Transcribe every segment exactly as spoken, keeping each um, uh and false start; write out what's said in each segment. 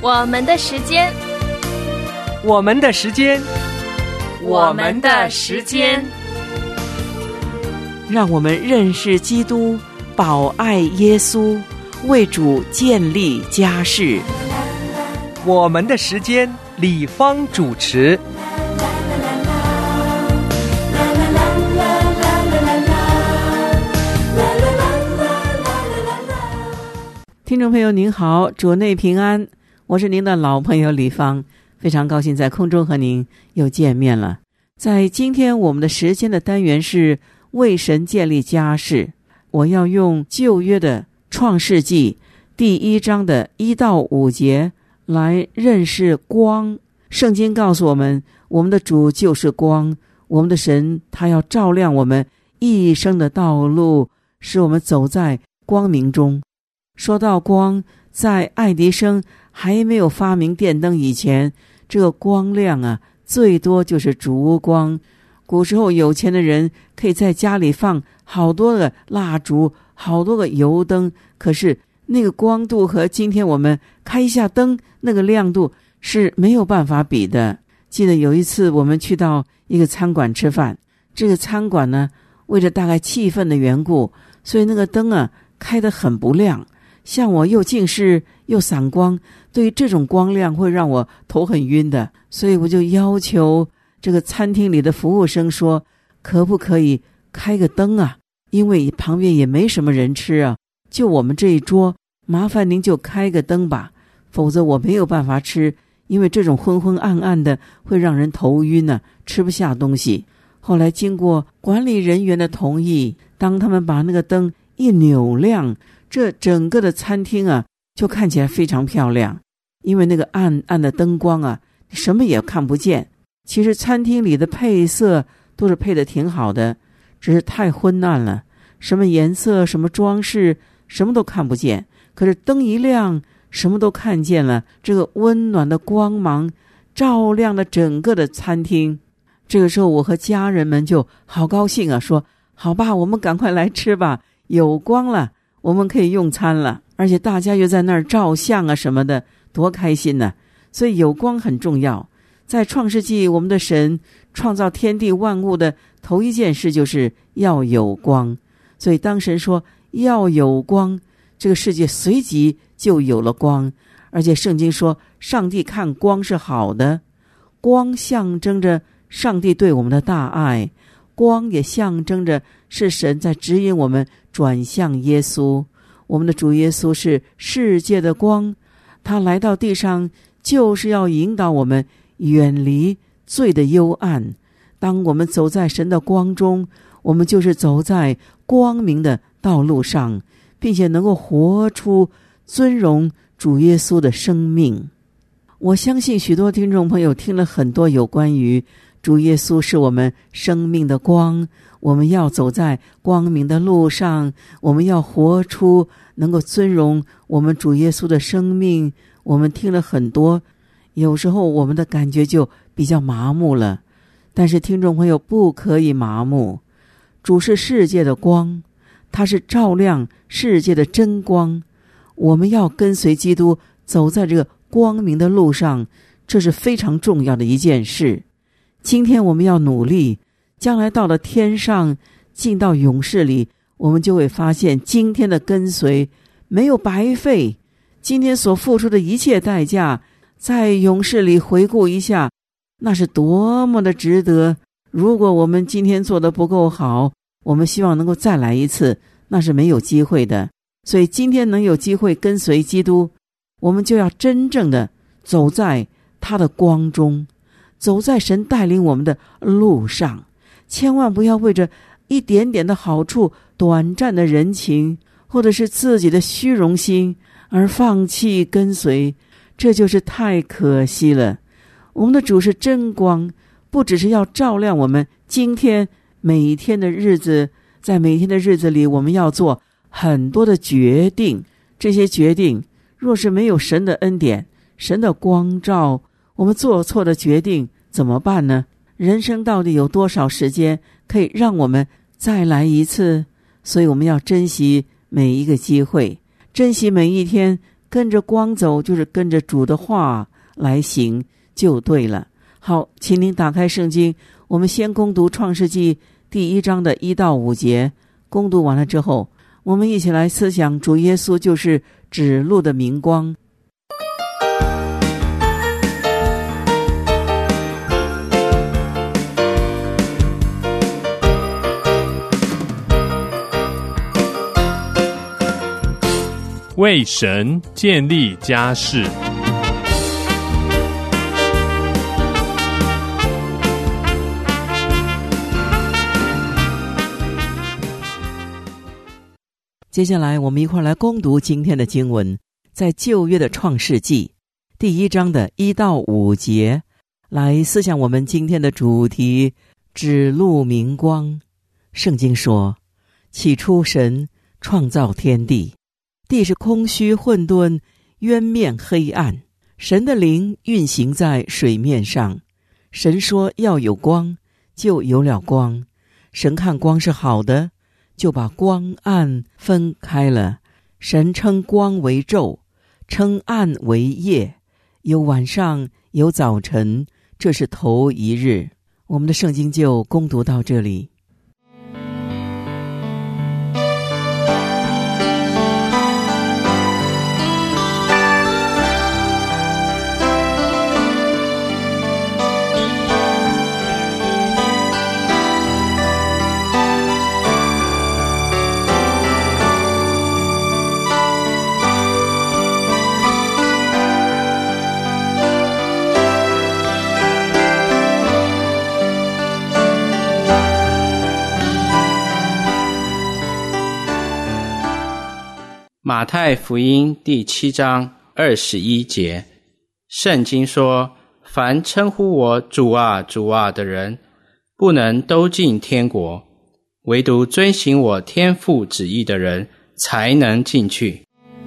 我们的时间， 我们的时间， 我们的时间， 让我们认识基督，保爱耶稣，为主建立家室。 我们的时间，李芳主持。 听众朋友您好，主内平安，我是您的老朋友李芳，非常高兴在空中和您又见面了。在今天我们的时间的单元是为神建立家室，我要用旧约的创世纪第一章的一到五节来认识光。圣经告诉我们，我们的主就是光，我们的神他要照亮我们一生的道路，使我们走在光明中。说到光，在爱迪生还没有发明电灯以前，这个光亮啊，最多就是烛光。古时候有钱的人可以在家里放好多个蜡烛，好多个油灯，可是那个光度和今天我们开一下灯那个亮度是没有办法比的。记得有一次我们去到一个餐馆吃饭，这个餐馆呢，为了大概气氛的缘故，所以那个灯啊开得很不亮。像我又近视又散光，对于这种光亮会让我头很晕的，所以我就要求这个餐厅里的服务生说，可不可以开个灯啊？因为旁边也没什么人吃啊，就我们这一桌，麻烦您就开个灯吧，否则我没有办法吃，因为这种昏昏暗暗的会让人头晕啊，吃不下东西。后来经过管理人员的同意，当他们把那个灯一扭亮，这整个的餐厅啊就看起来非常漂亮。因为那个暗暗的灯光啊，什么也看不见。其实餐厅里的配色都是配得挺好的，只是太昏暗了，什么颜色什么装饰什么都看不见。可是灯一亮，什么都看见了，这个温暖的光芒照亮了整个的餐厅。这个时候我和家人们就好高兴啊，说好吧，我们赶快来吃吧，有光了，我们可以用餐了，而且大家又在那儿照相啊什么的，多开心呢！所以有光很重要。在创世纪，我们的神创造天地万物的头一件事就是要有光。所以当神说要有光，这个世界随即就有了光。而且圣经说，上帝看光是好的，光象征着上帝对我们的大爱，光也象征着是神在指引我们转向耶稣。我们的主耶稣是世界的光，他来到地上就是要引导我们远离罪的幽暗。当我们走在神的光中，我们就是走在光明的道路上，并且能够活出尊荣主耶稣的生命。我相信许多听众朋友听了很多有关于主耶稣是我们生命的光，我们要走在光明的路上，我们要活出能够尊荣我们主耶稣的生命。我们听了很多，有时候我们的感觉就比较麻木了，但是听众朋友不可以麻木。主是世界的光，他是照亮世界的真光，我们要跟随基督走在这个光明的路上，这是非常重要的一件事。今天我们要努力，将来到了天上，进到永世里，我们就会发现今天的跟随没有白费，今天所付出的一切代价，在永世里回顾一下，那是多么的值得。如果我们今天做得不够好，我们希望能够再来一次，那是没有机会的。所以今天能有机会跟随基督，我们就要真正的走在他的光中，走在神带领我们的路上，千万不要为着一点点的好处、短暂的人情，或者是自己的虚荣心而放弃跟随，这就是太可惜了。我们的主是真光，不只是要照亮我们今天每一天的日子，在每一天的日子里，我们要做很多的决定。这些决定若是没有神的恩典、神的光照，我们做错的决定怎么办呢？人生到底有多少时间可以让我们再来一次？所以我们要珍惜每一个机会，珍惜每一天跟着光走，就是跟着主的话来行就对了。好，请您打开圣经，我们先攻读创世纪第一章的一到五节。攻读完了之后，我们一起来思想主耶稣就是指路的明光。 为神建立家室。 接下来我们一块来攻读今天的经文，在旧约的创世纪第一章的一到五节，来思想我们今天的主题，指路明光。圣经说，起初神创造天地，地是空虚混沌，渊面黑暗，神的灵运行在水面上。神说要有光，就有了光。神看光是好的，就把光暗分开了。神称光为昼，称暗为夜，有晚上，有早晨，这是头一日。我们的圣经就攻读到这里。 马太福音第七章二十一节，圣经说，凡称呼我主啊主啊的人，不能都进天国，唯独遵行我天父旨意的人才能进去。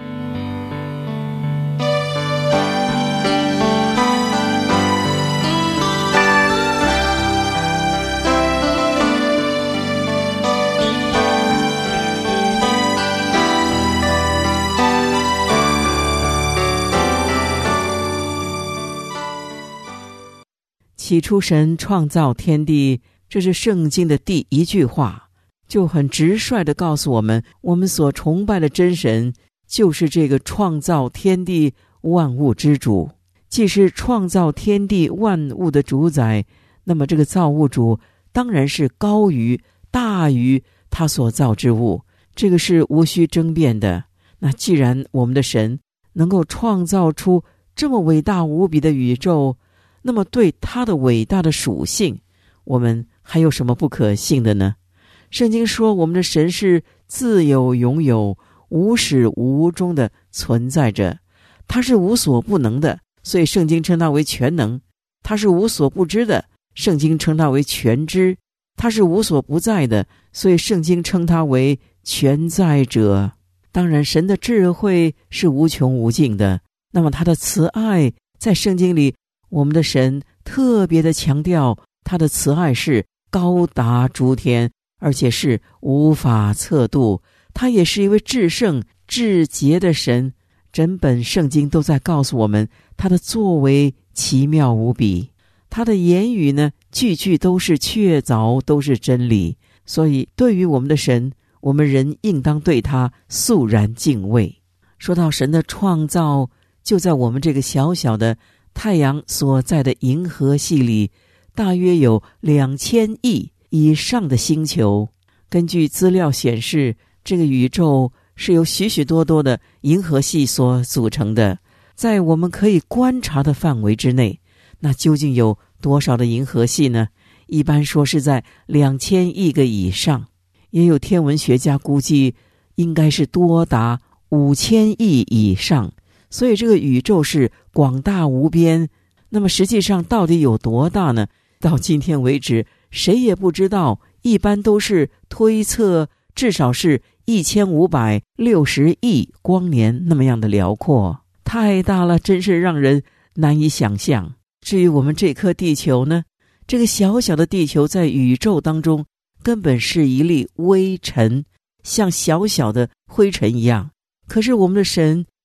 起初神创造天地，这是圣经的第一句话，就很直率地告诉我们，我们所崇拜的真神就是这个创造天地万物之主。既是创造天地万物的主宰，那么这个造物主当然是高于大于他所造之物，这个是无需争辩的。那既然我们的神能够创造出这么伟大无比的宇宙，那么对他的伟大的属性，我们还有什么不可信的呢？圣经说我们的神是自有永有，无始无终的存在着，他是无所不能的，所以圣经称他为全能；他是无所不知的，圣经称他为全知；他是无所不在的，所以圣经称他为全在者。当然神的智慧是无穷无尽的，那么他的慈爱，在圣经里我们的神特别的强调，他的慈爱是高达诸天，而且是无法测度。他也是一位至圣至洁的神，整本圣经都在告诉我们他的作为奇妙无比，他的言语呢，句句都是确凿，都是真理。所以对于我们的神，我们人应当对他肃然敬畏。说到神的创造，就在我们这个小小的太阳所在的银河系里，大约有两千亿以上的星球。根据资料显示，这个宇宙是由许许多多的银河系所组成的。在我们可以观察的范围之内，那究竟有多少的银河系呢？一般说是在两千亿个以上，也有天文学家估计应该是多达五千亿以上。所以这个宇宙是广大无边，那么实际上到底有多大呢？到今天为止谁也不知道，一般都是推测至少是一千五百六十亿光年那么样的辽阔，太大了，真是让人难以想象。至于我们这颗地球呢，这个小小的地球在宇宙当中根本是一粒微尘，像小小的灰尘一样。可是我们的神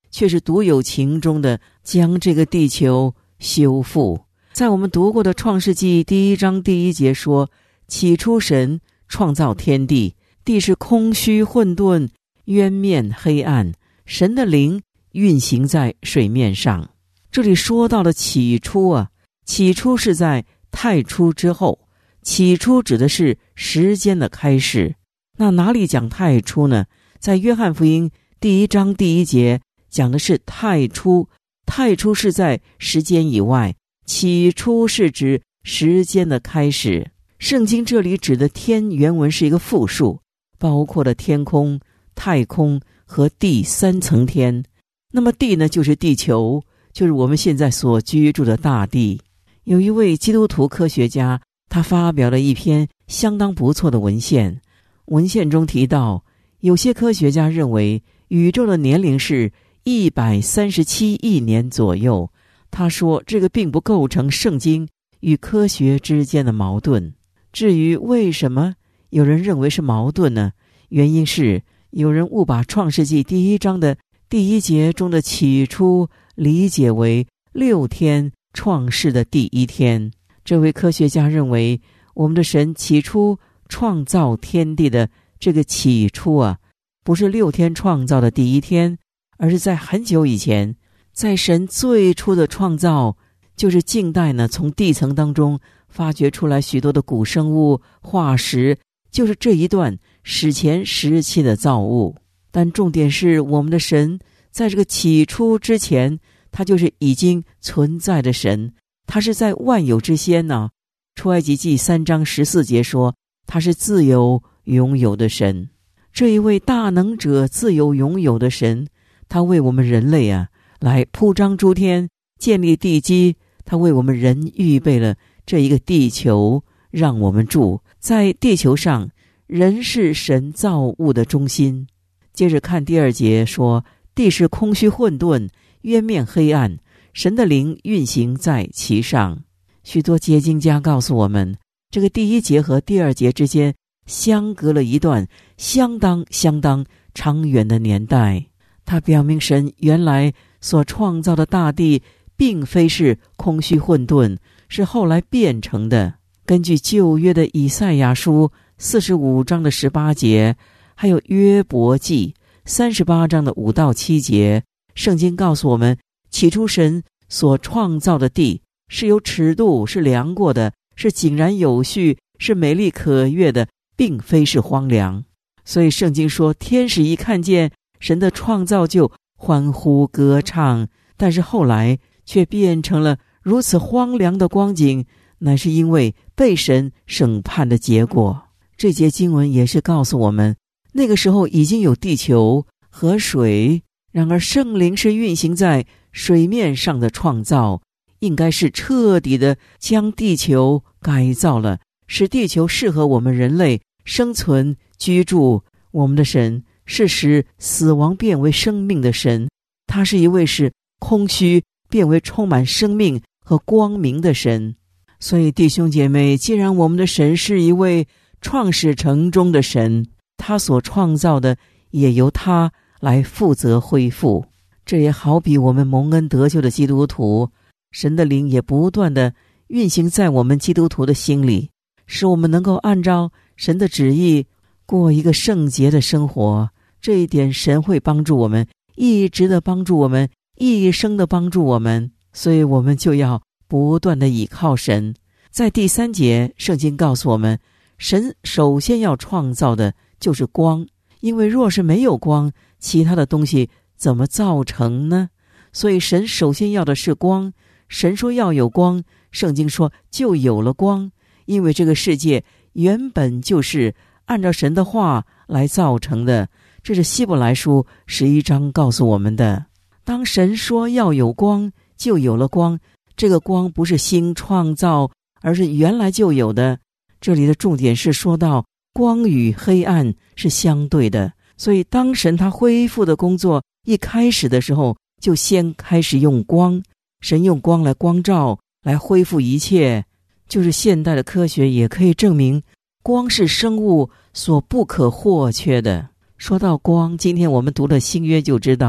却是独有情中的将这个地球修复。在我们读过的创世纪第一章第一节说，起初神创造天地，地是空虚混沌，渊面黑暗，神的灵运行在水面上。这里说到了起初啊，起初是在太初之后，起初指的是时间的开始。那哪里讲太初呢？在约翰福音第一章第一节讲的是太初，太初是在时间以外，起初是指时间的开始。圣经这里指的天原文是一个复数，包括了天空、太空和地三层天。那么地呢，就是地球，就是我们现在所居住的大地。有一位基督徒科学家，他发表了一篇相当不错的文献，文献中提到，有些科学家认为宇宙的年龄是一百三十七亿年左右。他说这个并不构成圣经与科学之间的矛盾。至于为什么有人认为是矛盾呢？原因是有人误把创世纪第一章的第一节中的起初理解为六天创世的第一天。这位科学家认为，我们的神起初创造天地的这个起初啊，不是六天创造的第一天，而是在很久以前。在神最初的创造，就是近代呢从地层当中发掘出来许多的古生物化石，就是这一段史前时期的造物。但重点是，我们的神在这个起初之前，他就是已经存在的神，他是在万有之先呢、啊。出埃及记三章十四节说，他是自由拥有的神。这一位大能者自由拥有的神，他为我们人类啊来铺张诸天，建立地基，他为我们人预备了这一个地球，让我们住在地球上。人是神造物的中心。接着看第二节说，地是空虚混沌，渊面黑暗，神的灵运行在其上。许多解经家告诉我们，这个第一节和第二节之间相隔了一段相当相当长远的年代。它表明神原来所创造的大地并非是空虚混沌，是后来变成的。根据旧约的以赛亚书四十五章的十八节，还有约伯记三十八章的五到七节，圣经告诉我们，起初神所创造的地是有尺度，是量过的，是井然有序，是美丽可悦的，并非是荒凉。所以圣经说，天使一看见神的创造就欢呼歌唱，但是后来却变成了如此荒凉的光景，乃是因为被神审判的结果。这节经文也是告诉我们，那个时候已经有地球和水，然而圣灵是运行在水面上的创造，应该是彻底的将地球改造了，使地球适合我们人类生存居住。我们的神是使死亡变为生命的神，他是一位使空虚变为充满生命和光明的神。所以弟兄姐妹，既然我们的神是一位创始成终的神，他所创造的也由他来负责恢复。这也好比我们蒙恩得救的基督徒，神的灵也不断地运行在我们基督徒的心里，使我们能够按照神的旨意过一个圣洁的生活。这一点神会帮助我们，一直的帮助我们，一生的帮助我们。所以我们就要不断的倚靠神。在第三节，圣经告诉我们，神首先要创造的就是光，因为若是没有光，其他的东西怎么造成呢？所以神首先要的是光。神说要有光，圣经说就有了光，因为这个世界原本就是按照神的话来造成的。这是希伯来书十一章告诉我们的。当神说要有光，就有了光。这个光不是新创造，而是原来就有的。这里的重点是说到光与黑暗是相对的，所以当神他恢复的工作一开始的时候，就先开始用光。神用光来光照，来恢复一切。就是现代的科学也可以证明，光是生物所不可或缺的。说到光，今天我们读了新约就知道，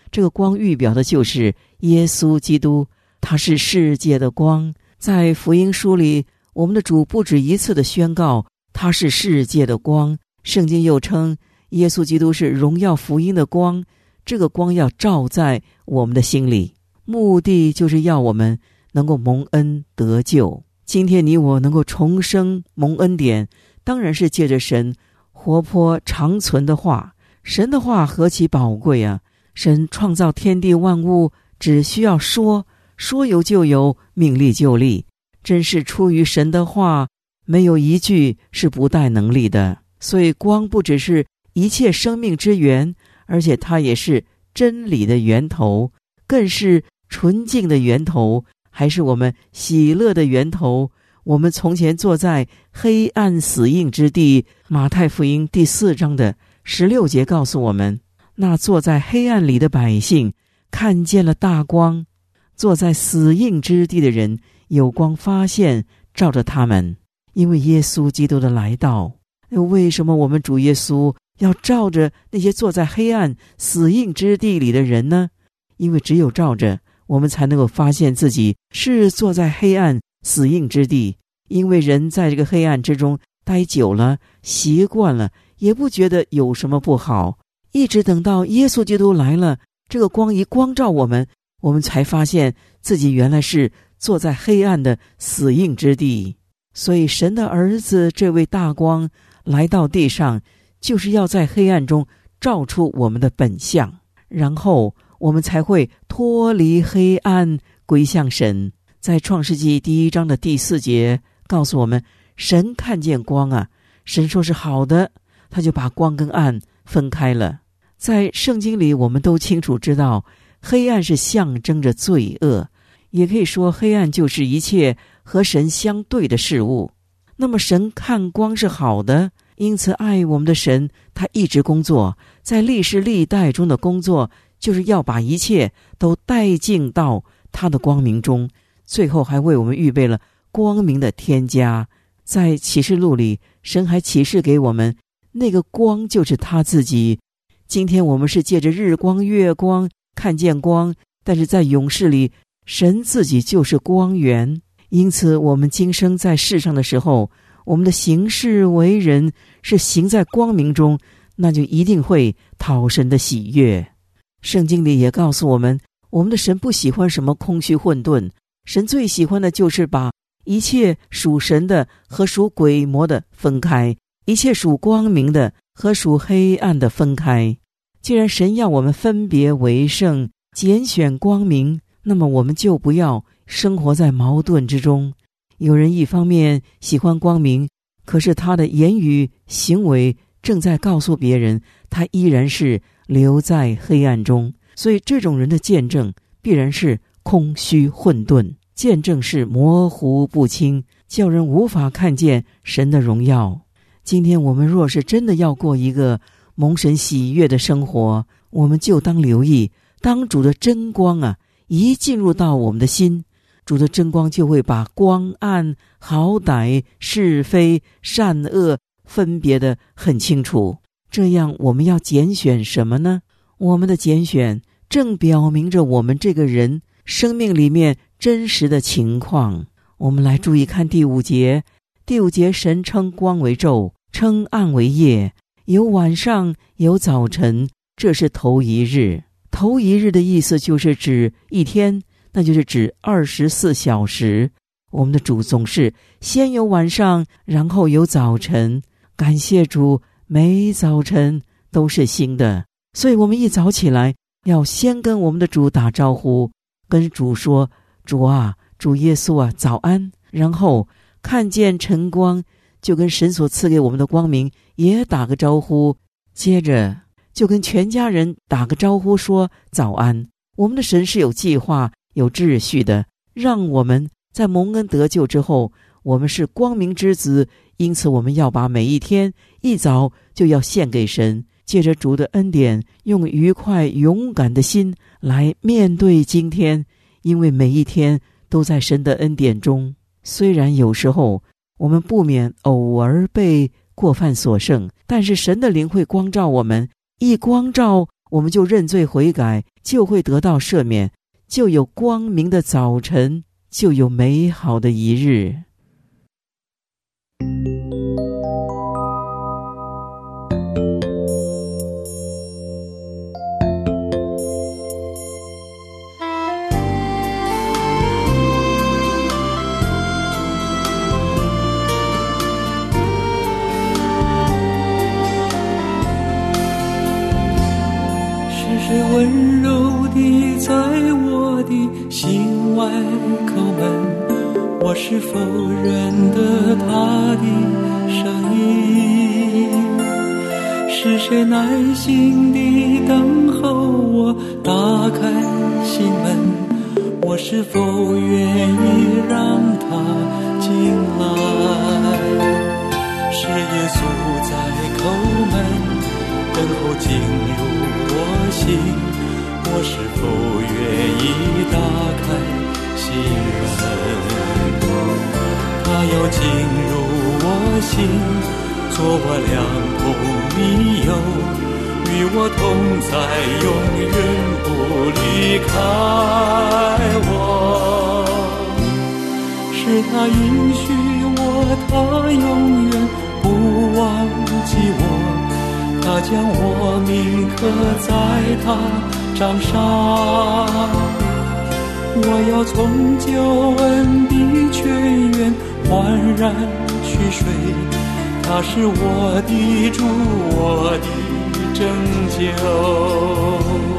这个光预表的就是耶稣基督，他是世界的光。在福音书里，我们的主不止一次的宣告他是世界的光，圣经又称耶稣基督是荣耀福音的光，这个光要照在我们的心里，目的就是要我们能够蒙恩得救。今天你我能够重生蒙恩典，当然是借着神活泼长存的话。神的话何其宝贵啊！神创造天地万物，只需要说，说有就有，命立就立，真是出于神的话，没有一句是不带能力的。所以光不只是一切生命之源，而且它也是真理的源头，更是纯净的源头，还是我们喜乐的源头。我们从前坐在黑暗死荫之地，马太福音第四章的十六节告诉我们，那坐在黑暗里的百姓看见了大光，坐在死荫之地的人有光发现照着他们。因为耶稣基督的来到，为什么我们主耶稣要照着那些坐在黑暗死荫之地里的人呢？因为只有照着，我们才能够发现自己是坐在黑暗死荫之地。因为人在这个黑暗之中待久了，习惯了，也不觉得有什么不好，一直等到耶稣基督来了，这个光一光照我们，我们才发现自己原来是坐在黑暗的死荫之地。所以神的儿子这位大光来到地上，就是要在黑暗中照出我们的本相，然后我们才会脱离黑暗归向神。在创世纪第一章的第四节告诉我们，神看见光啊，神说是好的，他就把光跟暗分开了。在圣经里我们都清楚知道，黑暗是象征着罪恶，也可以说黑暗就是一切和神相对的事物。那么神看光是好的，因此爱我们的神他一直工作，在历世历代中的工作就是要把一切都带进到他的光明中，最后还为我们预备了光明的天家。在启示录里，神还启示给我们，那个光就是他自己。今天我们是借着日光月光看见光，但是在永世里，神自己就是光源。因此我们今生在世上的时候，我们的行事为人是行在光明中，那就一定会讨神的喜悦。圣经里也告诉我们，我们的神不喜欢什么空虚混沌，神最喜欢的就是把一切属神的和属鬼魔的分开，一切属光明的和属黑暗的分开。既然神要我们分别为圣，拣选光明，那么我们就不要生活在矛盾之中。有人一方面喜欢光明，可是他的言语行为正在告诉别人，他依然是留在黑暗中。所以这种人的见证必然是空虚混沌，见证是模糊不清，叫人无法看见神的荣耀。今天我们若是真的要过一个蒙神喜悦的生活，我们就当留意，当主的真光啊一进入到我们的心，主的真光就会把光暗好歹是非善恶分别得很清楚。这样我们要拣选什么呢？我们的拣选正表明着我们这个人生命里面真实的情况。我们来注意看第五节，第五节神称光为昼，称暗为夜，有晚上有早晨，这是头一日。头一日的意思就是指一天，那就是指二十四小时。我们的主总是先有晚上，然后有早晨。感谢主，每早晨都是新的。所以我们一早起来要先跟我们的主打招呼，跟主说，主啊，主耶稣啊，早安。然后看见晨光，就跟神所赐给我们的光明也打个招呼，接着就跟全家人打个招呼说早安。我们的神是有计划有秩序的，让我们在蒙恩得救之后，我们是光明之子，因此我们要把每一天一早就要献给神，借着主的恩典，用愉快勇敢的心来面对今天，因为每一天都在神的恩典中。虽然有时候我们不免偶尔被过犯所胜，但是神的灵会光照我们，一光照我们就认罪悔改，就会得到赦免，就有光明的早晨，就有美好的一日。 是温柔地在我的心外叩门，我是否认得他的声音？是谁耐心地等候我打开心门？我是否愿意让他进来？是耶稣在叩门，等候进入我心，我是否愿意打开心门？他要进入我心，做我良朋密友，与我同在，永远不离开我。是他允许我，他永远不忘记我，他将我铭刻在他掌上。我要从救恩的泉源焕然去水，他是我的主，我的拯救。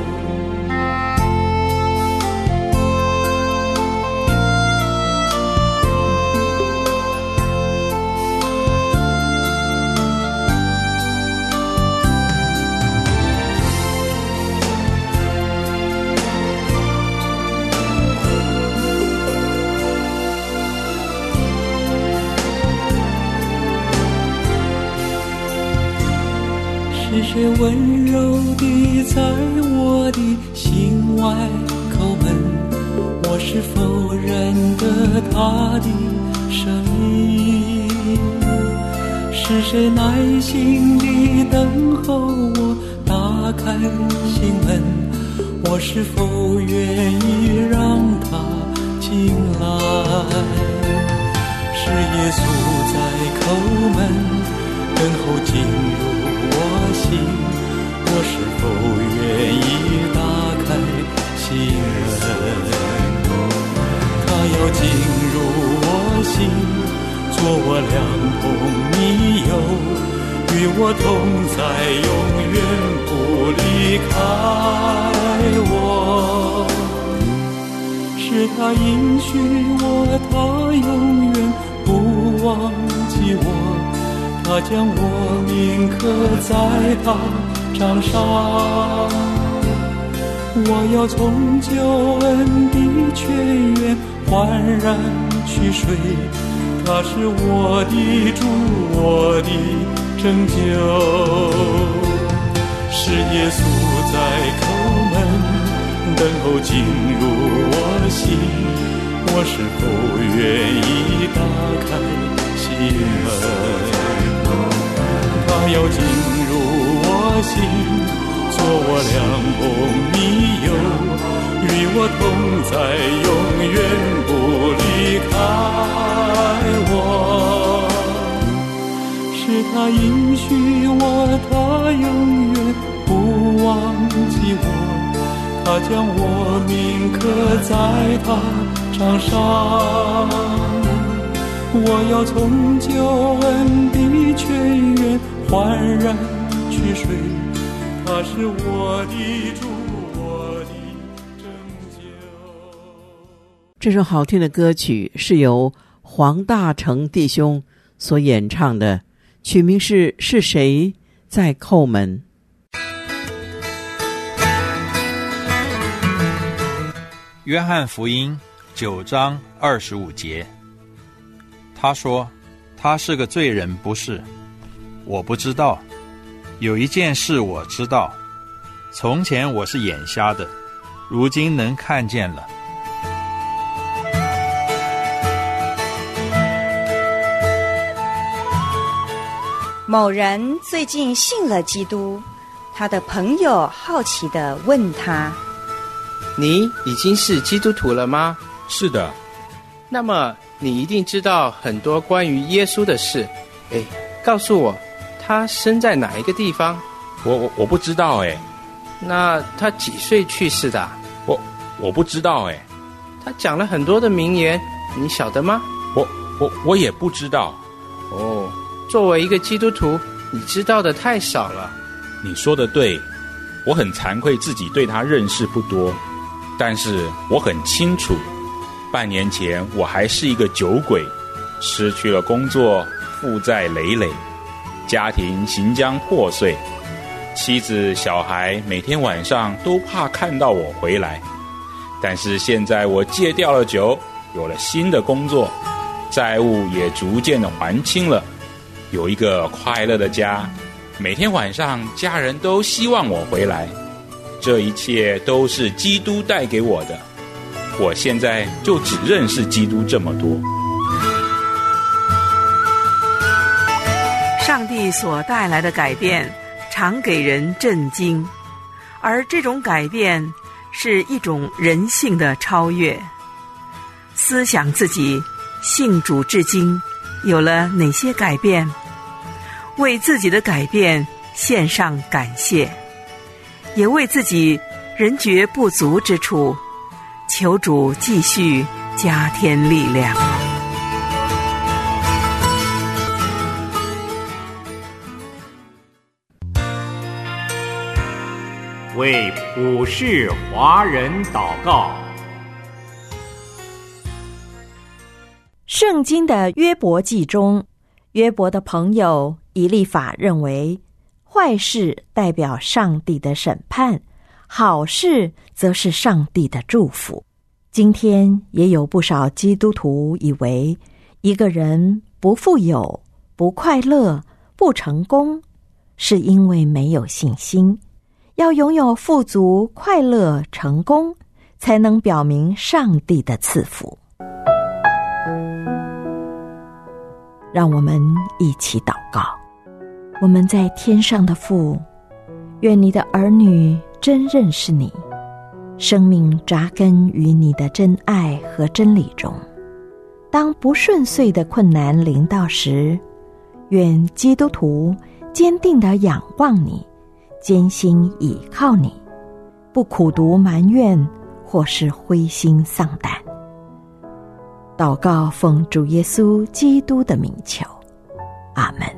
是谁温柔地在我的心外叩门？我是否认得他的声音？是谁耐心地等候我打开心门？我是否愿意让他进来？是耶稣在叩门，等候进入我心，我是否愿意打开心门？他要进入我心，做我良朋密友，与我同在，永远不离开我。是他应许我，他永远不忘记我，他将我铭刻在他掌上。我要从救恩的泉源焕然去水，他是我的主，我的拯救。是耶稣在叩门，等候进入我心，我是否愿意打开心门？他要进入我心，做我良朋密友，与我同在，永远不离开我。是他应许我，他永远不忘记我，他将我铭刻在他掌上。我要从救恩的泉源焕然去水，他是我的主，我的拯救。 这首好听的歌曲是由黄大成弟兄所演唱的，曲名是《是谁在叩门》。 约翰福音九章二十五节，他说：“他是个罪人，不是？我不知道。有一件事我知道，从前我是眼瞎的，如今能看见了。” 某人最近信了基督， 他的朋友好奇地问他： 你已经是基督徒了吗？ 是的。 那么你一定知道很多关于耶稣的事。哎，告诉我，他生在哪一个地方？ 我我我不知道哎。 那他几岁去世的？ 我我不知道哎。 他讲了很多的名言，你晓得吗？ 我我我也不知道。 哦，作为一个基督徒，你知道的太少了。 你说的对，我很惭愧自己对他认识不多，但是我很清楚，半年前我还是一个酒鬼，失去了工作，负债累累，家庭行将破碎，妻子小孩每天晚上都怕看到我回来。但是现在我戒掉了酒，有了新的工作，债务也逐渐的还清了，有一个快乐的家，每天晚上家人都希望我回来。这一切都是基督带给我的，我现在就只认识基督这么多。 上帝所带来的改变常给人震惊，而这种改变是一种人性的超越。思想自己信主至今有了哪些改变，为自己的改变献上感谢，也为自己人觉不足之处求主继续加添力量。 为普世华人祷告。 圣经的约伯记中，约伯的朋友以利法认为，坏事代表上帝的审判，好事则是上帝的祝福。今天也有不少基督徒以为，一个人不富有、不快乐、不成功，是因为没有信心。要拥有富足、快乐、成功，才能表明上帝的赐福。让我们一起祷告。我们在天上的父，愿你的儿女真认识你，生命扎根于你的真爱和真理中。当不顺遂的困难临到时，愿基督徒坚定地仰望你，艰辛倚靠你，不苦毒埋怨或是灰心丧胆。祷告奉主耶稣基督的名求，阿们。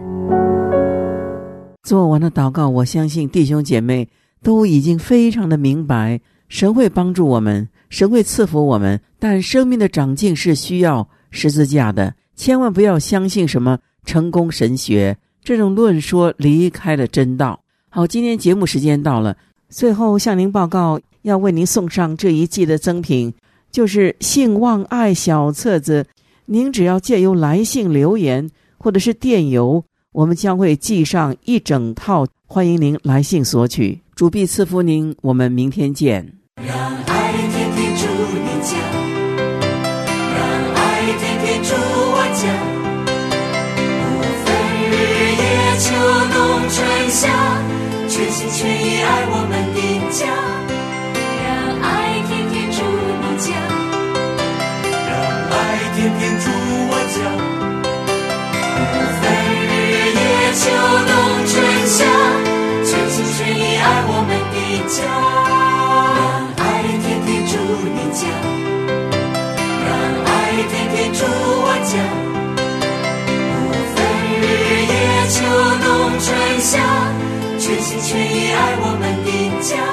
做完了祷告，我相信弟兄姐妹都已经非常的明白，神会帮助我们，神会赐福我们，但生命的长进是需要十字架的。千万不要相信什么成功神学，这种论说离开了真道。好，今天节目时间到了，最后向您报告，要为您送上这一季的赠品，就是信望爱小册子。您只要借由来信留言或者是电邮，我们将会寄上一整套，欢迎您来信索取。主必赐福您，我们明天见。 让爱天天住你家，让爱天天住我家，不分日夜秋冬春夏，全心全意爱我们的家。 让爱天天住你家， 让爱天天住我家，不分日夜秋冬春夏，全心全意爱我们的家。让爱天天住你家，让爱天天住我家，不分日夜秋冬春夏，全心全意爱我们的家。